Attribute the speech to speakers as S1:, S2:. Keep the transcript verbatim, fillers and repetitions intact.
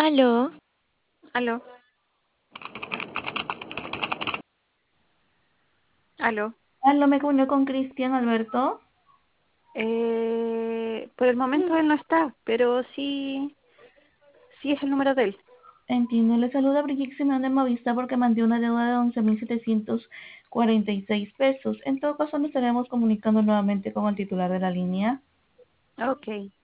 S1: Aló,
S2: Aló, aló.
S1: aló, me comunico con Cristian Alberto.
S2: Eh, por el momento él no está, pero sí, sí es el número de él.
S1: Entiendo, le saluda Brigitte Simeón de Movista porque mandé una deuda de once mil setecientos cuarenta y seis pesos. En todo caso, nos estaremos comunicando nuevamente con el titular de la línea.
S2: Ok.